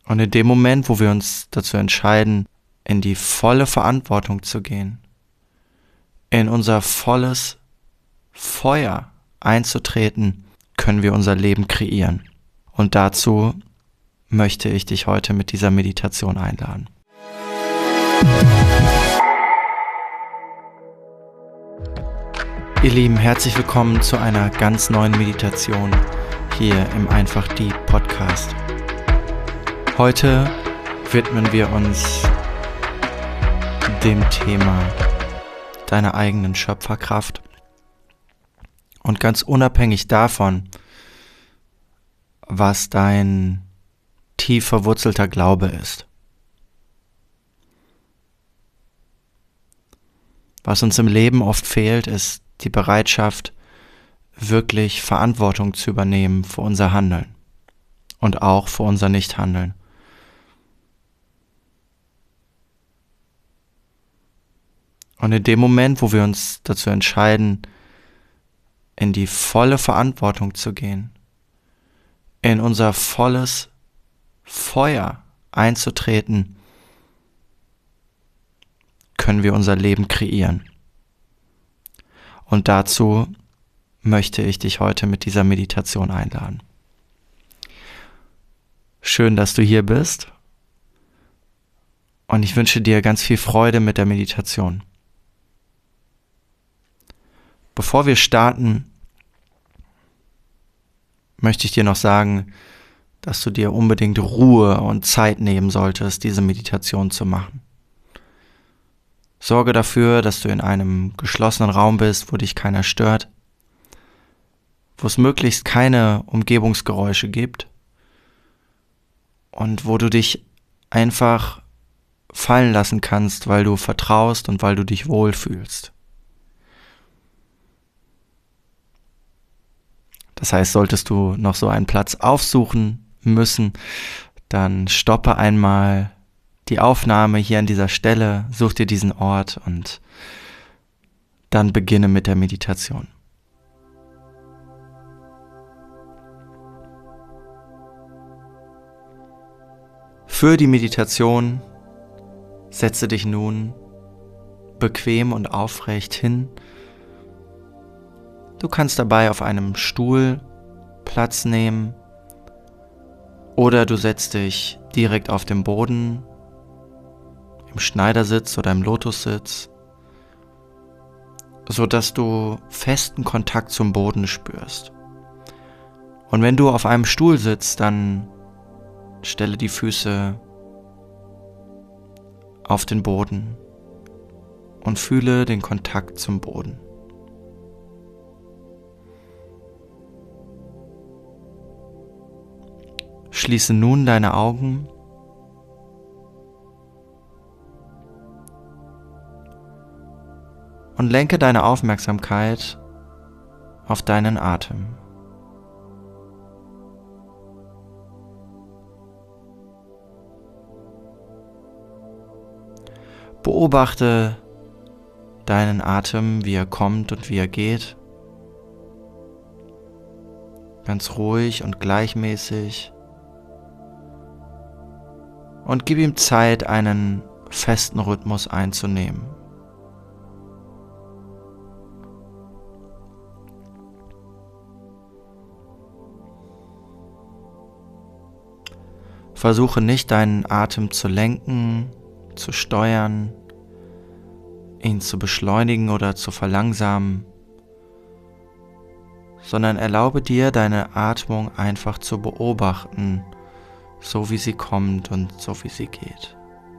Und in dem Moment, wo wir uns dazu entscheiden, in die volle Verantwortung zu gehen, in unser volles Feuer einzutreten, können wir unser Leben kreieren. Und dazu möchte ich dich heute mit dieser Meditation einladen. Ihr Lieben, herzlich willkommen zu einer ganz neuen Meditation hier im Einfach Deep Podcast. Heute widmen wir uns dem Thema deiner eigenen Schöpferkraft und ganz unabhängig davon, was dein tief verwurzelter Glaube ist. Was uns im Leben oft fehlt, ist die Bereitschaft, wirklich Verantwortung zu übernehmen für unser Handeln und auch für unser Nichthandeln. Und in dem Moment, wo wir uns dazu entscheiden, in die volle Verantwortung zu gehen, in unser volles Feuer einzutreten, können wir unser Leben kreieren. Und dazu möchte ich dich heute mit dieser Meditation einladen. Schön, dass du hier bist und ich wünsche dir ganz viel Freude mit der Meditation. Bevor wir starten, möchte ich dir noch sagen, dass du dir unbedingt Ruhe und Zeit nehmen solltest, diese Meditation zu machen. Sorge dafür, dass du in einem geschlossenen Raum bist, wo dich keiner stört, wo es möglichst keine Umgebungsgeräusche gibt und wo du dich einfach fallen lassen kannst, weil du vertraust und weil du dich wohlfühlst. Das heißt, solltest du noch so einen Platz aufsuchen müssen, dann stoppe einmal die Aufnahme hier an dieser Stelle, such dir diesen Ort und dann beginne mit der Meditation. Für die Meditation setze dich nun bequem und aufrecht hin. Du kannst dabei auf einem Stuhl Platz nehmen oder du setzt dich direkt auf dem Boden, im Schneidersitz oder im Lotussitz, sodass du festen Kontakt zum Boden spürst. Und wenn du auf einem Stuhl sitzt, dann stelle die Füße auf den Boden und fühle den Kontakt zum Boden. Schließe nun deine Augen und lenke deine Aufmerksamkeit auf deinen Atem. Beobachte deinen Atem, wie er kommt und wie er geht. Ganz ruhig und gleichmäßig. Und gib ihm Zeit, einen festen Rhythmus einzunehmen. Versuche nicht, deinen Atem zu lenken, zu steuern, ihn zu beschleunigen oder zu verlangsamen, sondern erlaube dir, deine Atmung einfach zu beobachten, so wie sie kommt und so wie sie geht.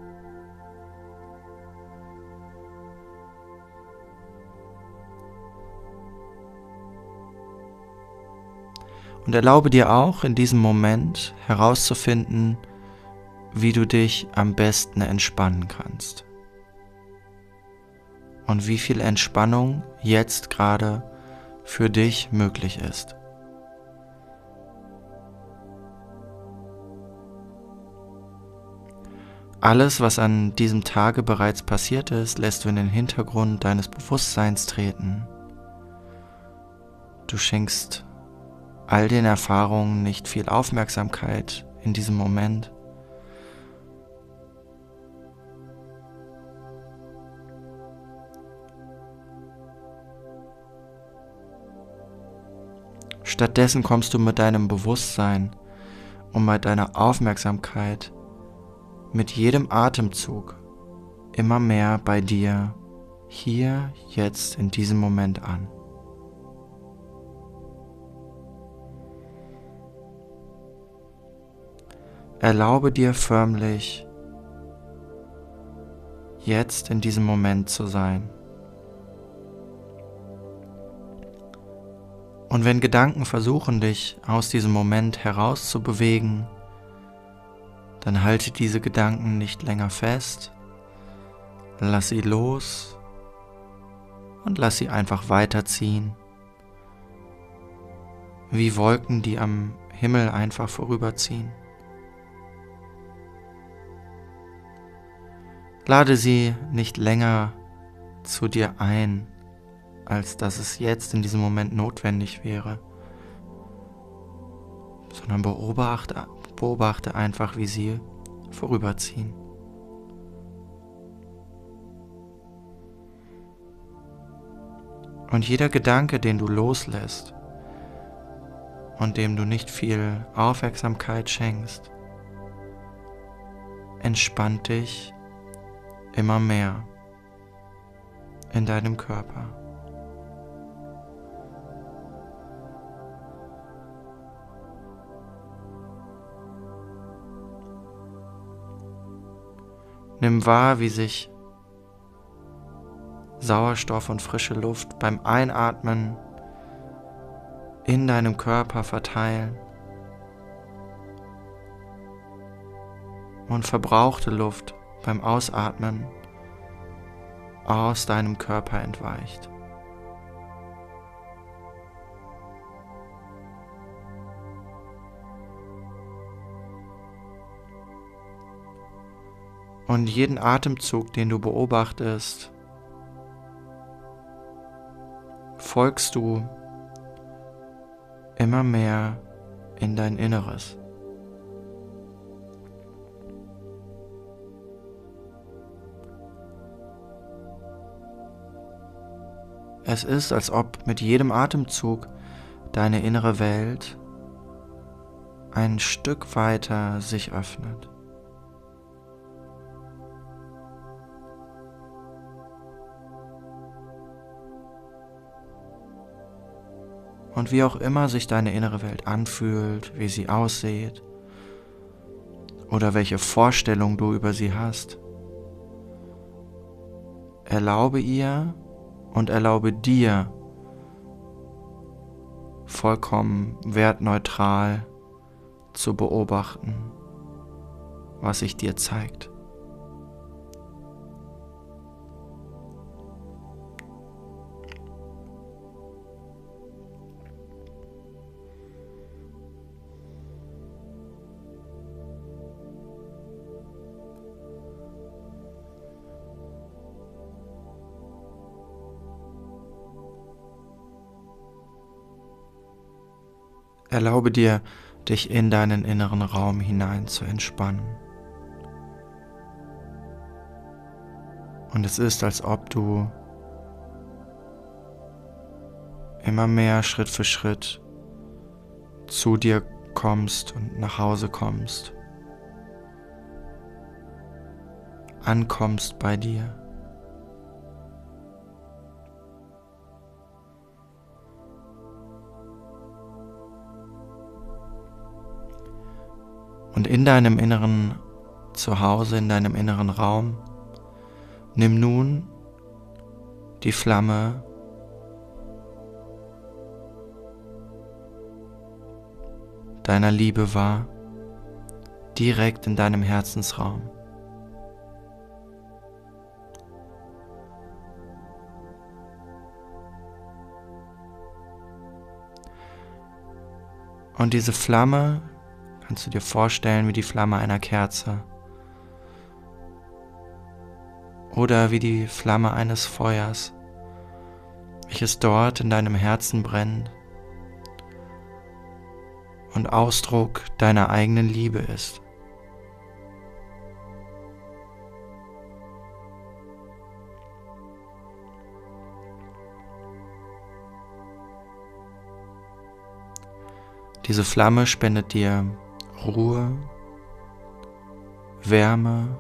Und erlaube dir auch in diesem Moment herauszufinden, wie du dich am besten entspannen kannst. Und wie viel Entspannung jetzt gerade für dich möglich ist. Alles, was an diesem Tage bereits passiert ist, lässt du in den Hintergrund deines Bewusstseins treten. Du schenkst all den Erfahrungen nicht viel Aufmerksamkeit in diesem Moment, Stattdessen kommst du mit deinem Bewusstsein und mit deiner Aufmerksamkeit mit jedem Atemzug immer mehr bei dir, hier, jetzt, in diesem Moment an. Erlaube dir förmlich, jetzt in diesem Moment zu sein. Und wenn Gedanken versuchen, dich aus diesem Moment herauszubewegen, dann halte diese Gedanken nicht länger fest, lass sie los und lass sie einfach weiterziehen, wie Wolken, die am Himmel einfach vorüberziehen. Lade sie nicht länger zu dir ein, als dass es jetzt in diesem Moment notwendig wäre, sondern beobachte einfach, wie sie vorüberziehen. Und jeder Gedanke, den du loslässt und dem du nicht viel Aufmerksamkeit schenkst, entspannt dich immer mehr in deinem Körper. Nimm wahr, wie sich Sauerstoff und frische Luft beim Einatmen in deinem Körper verteilen und verbrauchte Luft beim Ausatmen aus deinem Körper entweicht. Und jeden Atemzug, den du beobachtest, folgst du immer mehr in dein Inneres. Es ist, als ob mit jedem Atemzug deine innere Welt ein Stück weiter sich öffnet. Und wie auch immer sich deine innere Welt anfühlt, wie sie aussieht oder welche Vorstellung du über sie hast, erlaube ihr und erlaube dir, vollkommen wertneutral zu beobachten, was sich dir zeigt. Erlaube dir, dich in deinen inneren Raum hinein zu entspannen. Und es ist, als ob du immer mehr Schritt für Schritt zu dir kommst und nach Hause kommst, ankommst bei dir. Und in deinem inneren Zuhause, in deinem inneren Raum, nimm nun die Flamme deiner Liebe wahr, direkt in deinem Herzensraum. Und diese Flamme kannst du dir vorstellen wie die Flamme einer Kerze oder wie die Flamme eines Feuers, welches dort in deinem Herzen brennt und Ausdruck deiner eigenen Liebe ist. Diese Flamme spendet dir Ruhe, Wärme,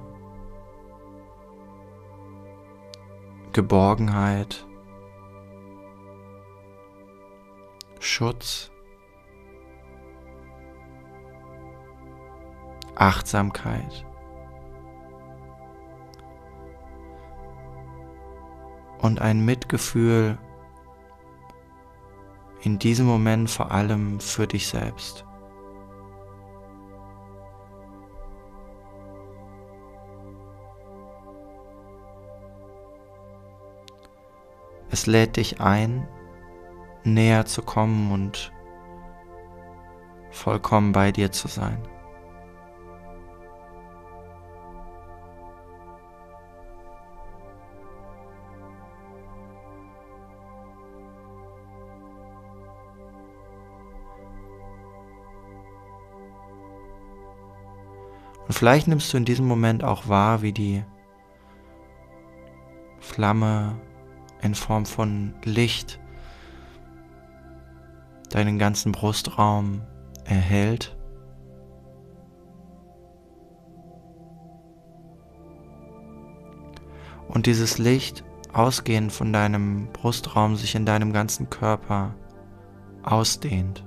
Geborgenheit, Schutz, Achtsamkeit und ein Mitgefühl in diesem Moment vor allem für dich selbst. Es lädt dich ein, näher zu kommen und vollkommen bei dir zu sein. Und vielleicht nimmst du in diesem Moment auch wahr, wie die Flamme in Form von Licht deinen ganzen Brustraum erhellt. Und dieses Licht, ausgehend von deinem Brustraum, sich in deinem ganzen Körper ausdehnt.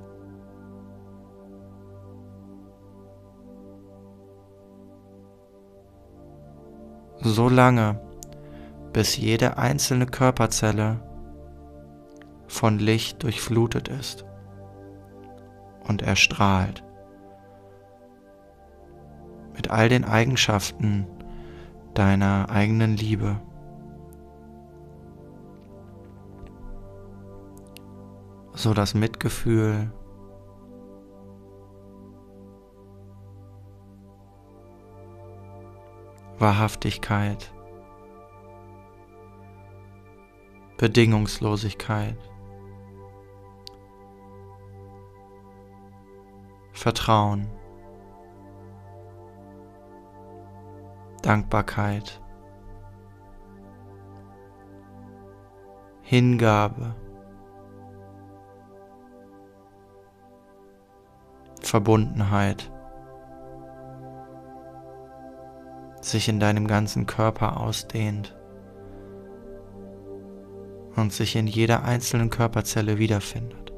So lange, bis jede einzelne Körperzelle von Licht durchflutet ist und erstrahlt. Mit all den Eigenschaften deiner eigenen Liebe. So das Mitgefühl, Wahrhaftigkeit, Bedingungslosigkeit, Vertrauen, Dankbarkeit, Hingabe, Verbundenheit sich in deinem ganzen Körper ausdehnt und sich in jeder einzelnen Körperzelle wiederfindet.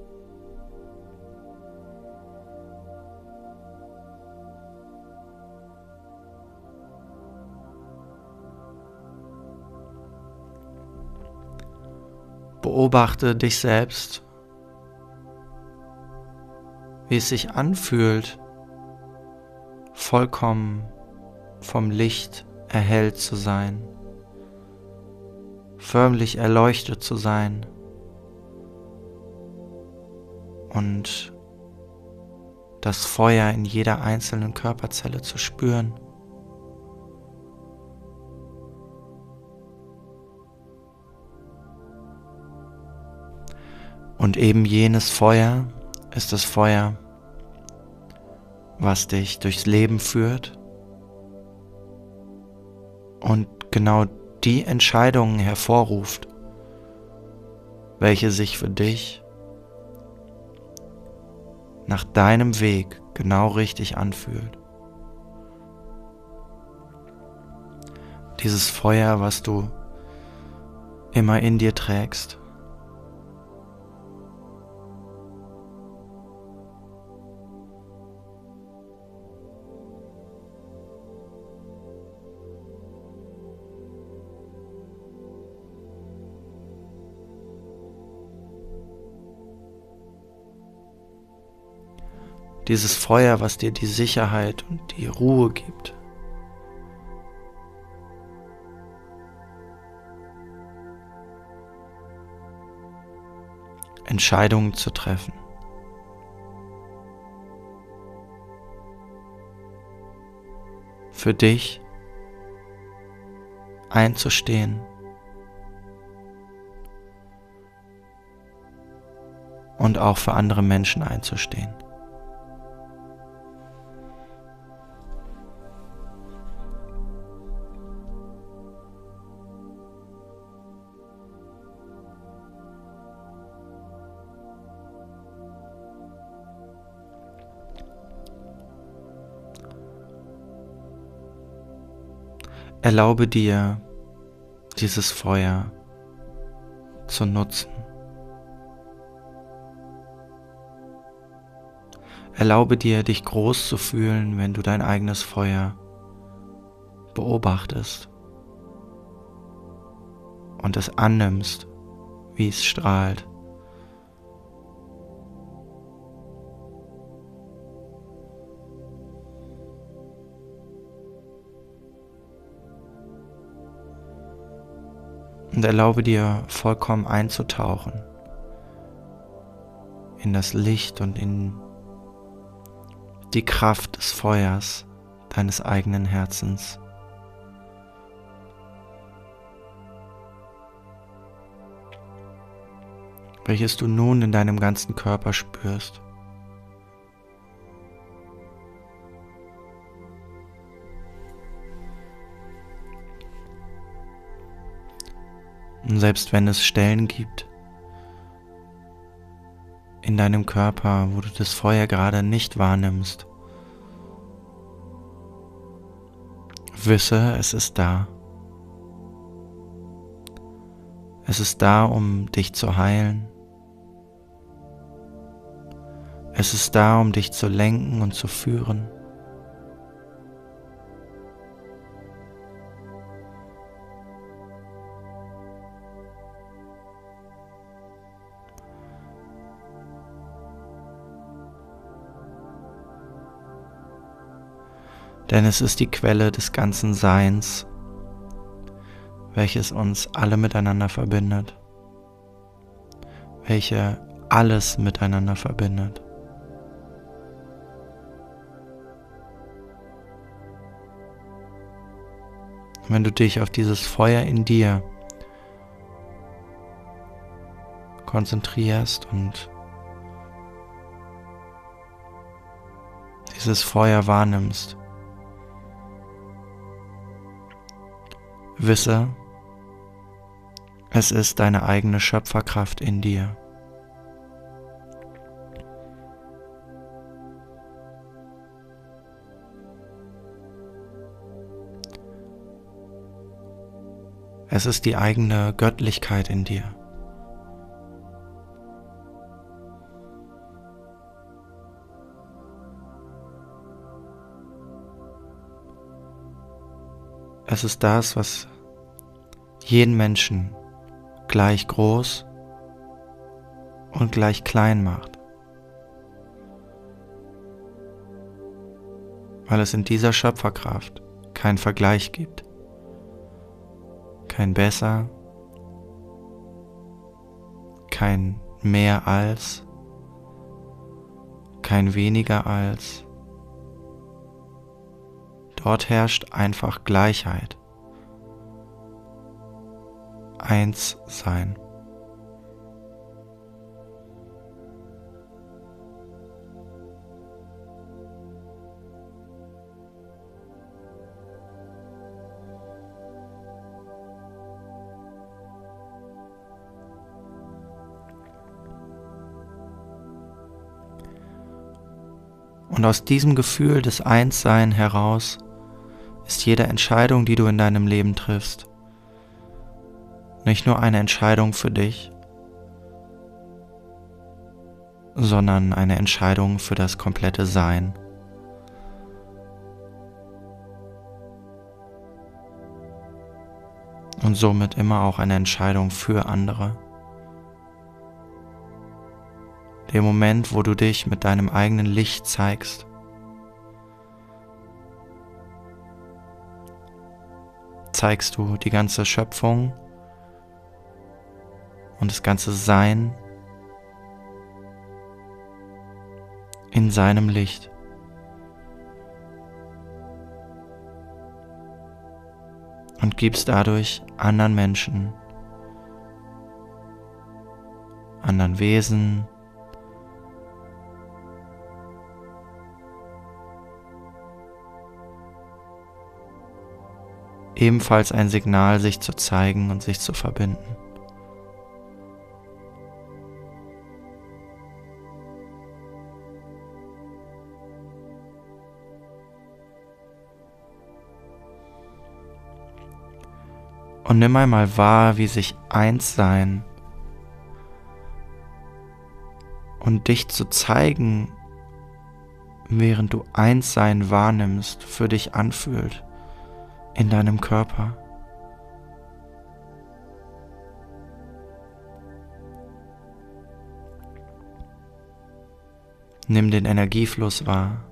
Beobachte dich selbst, wie es sich anfühlt, vollkommen vom Licht erhellt zu sein, förmlich erleuchtet zu sein und das Feuer in jeder einzelnen Körperzelle zu spüren. Und eben jenes Feuer ist das Feuer, was dich durchs Leben führt und genau die Entscheidungen hervorruft, welche sich für dich nach deinem Weg genau richtig anfühlt. Dieses Feuer, was du immer in dir trägst. Dieses Feuer, was dir die Sicherheit und die Ruhe gibt. Entscheidungen zu treffen. Für dich einzustehen. Und auch für andere Menschen einzustehen. Erlaube dir, dieses Feuer zu nutzen. Erlaube dir, dich groß zu fühlen, wenn du dein eigenes Feuer beobachtest und es annimmst, wie es strahlt. Und erlaube dir, vollkommen einzutauchen in das Licht und in die Kraft des Feuers deines eigenen Herzens. Welches du nun in deinem ganzen Körper spürst. Und selbst wenn es Stellen gibt in deinem Körper, wo du das Feuer gerade nicht wahrnimmst, wisse, es ist da. Es ist da, um dich zu heilen. Es ist da, um dich zu lenken und zu führen. Denn es ist die Quelle des ganzen Seins, welches uns alle miteinander verbindet, welche alles miteinander verbindet. Wenn du dich auf dieses Feuer in dir konzentrierst und dieses Feuer wahrnimmst, wisse, es ist deine eigene Schöpferkraft in dir. Es ist die eigene Göttlichkeit in dir. Es ist das, was jeden Menschen gleich groß und gleich klein macht, weil es in dieser Schöpferkraft keinen Vergleich gibt, kein besser, kein mehr als, kein weniger als. Dort herrscht einfach Gleichheit, eins sein. Und aus diesem Gefühl des Einssein heraus ist jede Entscheidung, die du in deinem Leben triffst, nicht nur eine Entscheidung für dich, sondern eine Entscheidung für das komplette Sein. Und somit immer auch eine Entscheidung für andere. Der Moment, wo du dich mit deinem eigenen Licht zeigst, zeigst du die ganze Schöpfung und das ganze Sein in seinem Licht. Und gibst dadurch anderen Menschen, anderen Wesen, ebenfalls ein Signal, sich zu zeigen und sich zu verbinden. Und nimm einmal wahr, wie sich Einssein und dich zu zeigen, während du Einssein wahrnimmst, für dich anfühlt in deinem Körper. Nimm den Energiefluss wahr.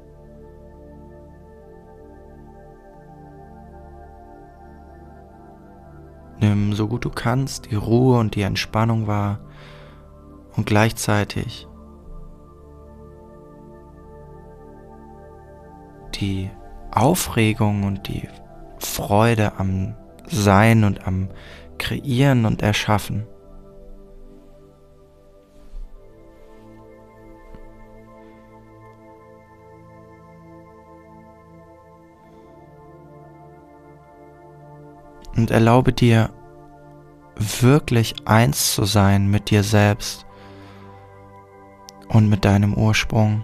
Nimm so gut du kannst die Ruhe und die Entspannung wahr und gleichzeitig die Aufregung und die Freude am Sein und am Kreieren und Erschaffen. Und erlaube dir, wirklich eins zu sein mit dir selbst und mit deinem Ursprung,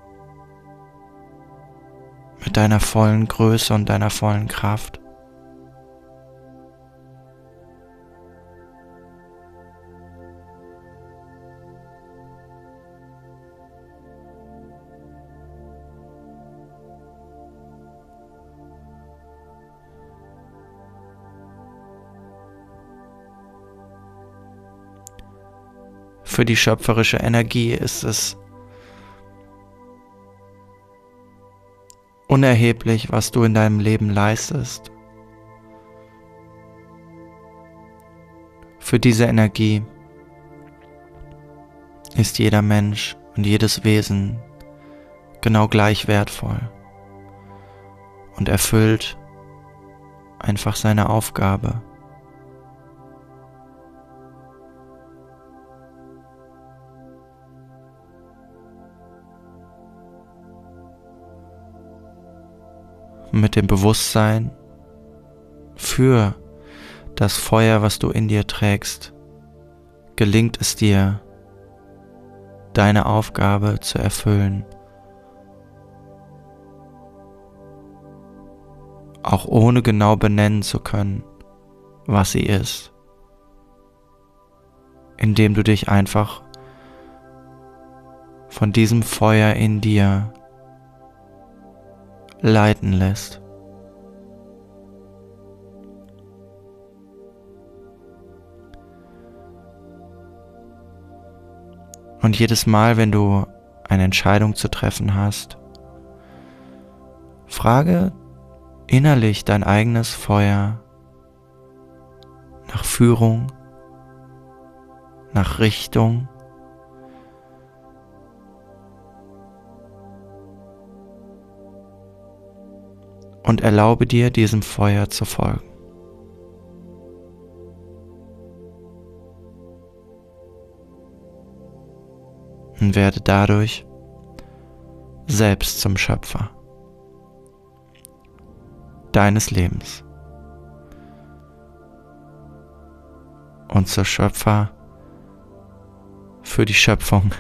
mit deiner vollen Größe und deiner vollen Kraft. Für die schöpferische Energie ist es unerheblich, was du in deinem Leben leistest. Für diese Energie ist jeder Mensch und jedes Wesen genau gleich wertvoll und erfüllt einfach seine Aufgabe. Mit dem Bewusstsein für das Feuer, was du in dir trägst, gelingt es dir, deine Aufgabe zu erfüllen, auch ohne genau benennen zu können, was sie ist, indem du dich einfach von diesem Feuer in dir leiten lässt. Und jedes Mal, wenn du eine Entscheidung zu treffen hast, frage innerlich dein eigenes Feuer nach Führung, nach Richtung, und erlaube dir, diesem Feuer zu folgen. Und werde dadurch selbst zum Schöpfer deines Lebens und zur Schöpfer für die Schöpfung.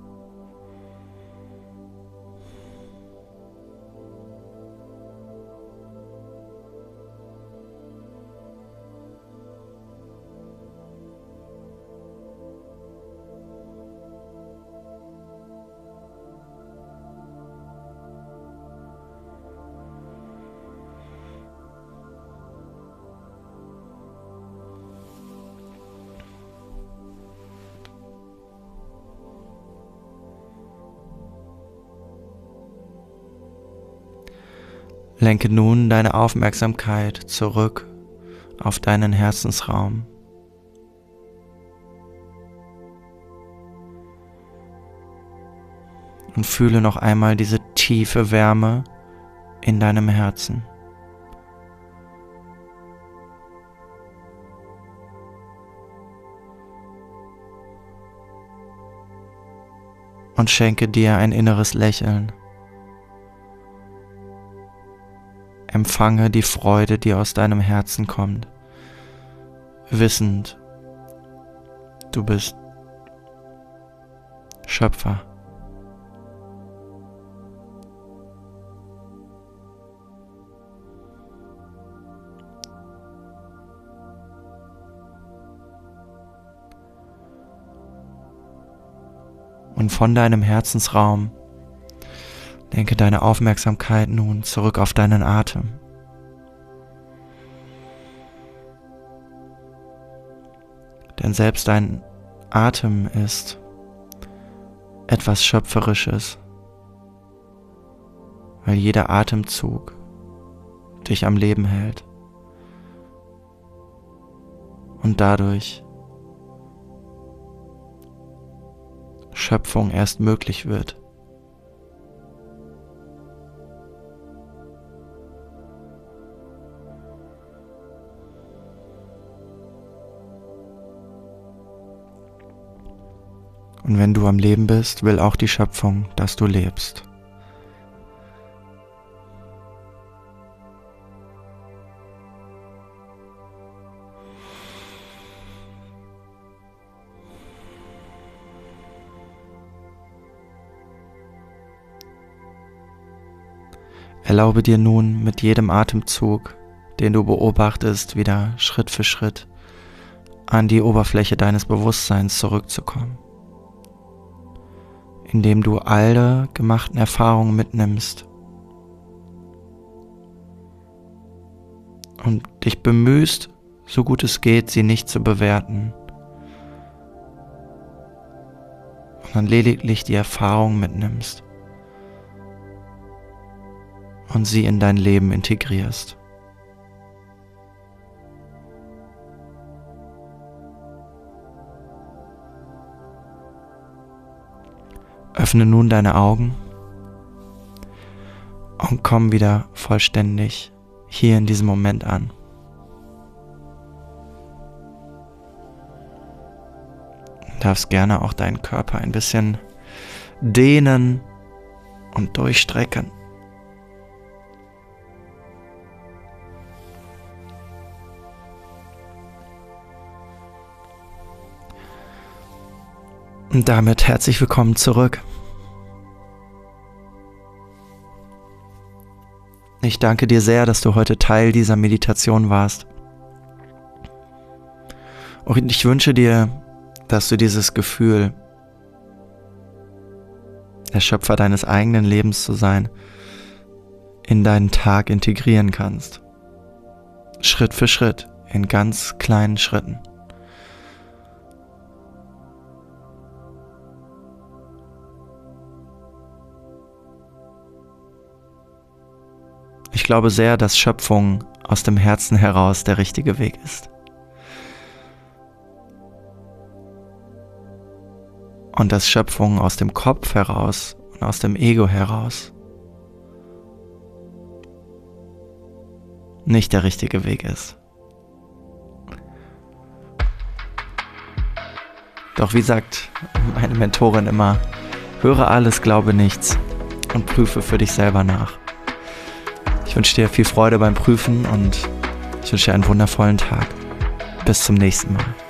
Lenke nun deine Aufmerksamkeit zurück auf deinen Herzensraum. Und fühle noch einmal diese tiefe Wärme in deinem Herzen. Und schenke dir ein inneres Lächeln. Empfange die Freude, die aus deinem Herzen kommt, wissend, du bist Schöpfer. Und von deinem Herzensraum lenke deine Aufmerksamkeit nun zurück auf deinen Atem. Denn selbst dein Atem ist etwas Schöpferisches, weil jeder Atemzug dich am Leben hält und dadurch Schöpfung erst möglich wird. Und wenn du am Leben bist, will auch die Schöpfung, dass du lebst. Erlaube dir nun mit jedem Atemzug, den du beobachtest, wieder Schritt für Schritt an die Oberfläche deines Bewusstseins zurückzukommen, indem du alle gemachten Erfahrungen mitnimmst und dich bemühst, so gut es geht, sie nicht zu bewerten, sondern lediglich die Erfahrung mitnimmst und sie in dein Leben integrierst. Öffne nun deine Augen und komm wieder vollständig hier in diesem Moment an. Du darfst gerne auch deinen Körper ein bisschen dehnen und durchstrecken. Und damit herzlich willkommen zurück. Ich danke dir sehr, dass du heute Teil dieser Meditation warst. Und ich wünsche dir, dass du dieses Gefühl, der Schöpfer deines eigenen Lebens zu sein, in deinen Tag integrieren kannst. Schritt für Schritt, in ganz kleinen Schritten. Ich glaube sehr, dass Schöpfung aus dem Herzen heraus der richtige Weg ist. Und dass Schöpfung aus dem Kopf heraus und aus dem Ego heraus nicht der richtige Weg ist. Doch wie sagt meine Mentorin immer, höre alles, glaube nichts und prüfe für dich selber nach. Ich wünsche dir viel Freude beim Prüfen und ich wünsche dir einen wundervollen Tag. Bis zum nächsten Mal.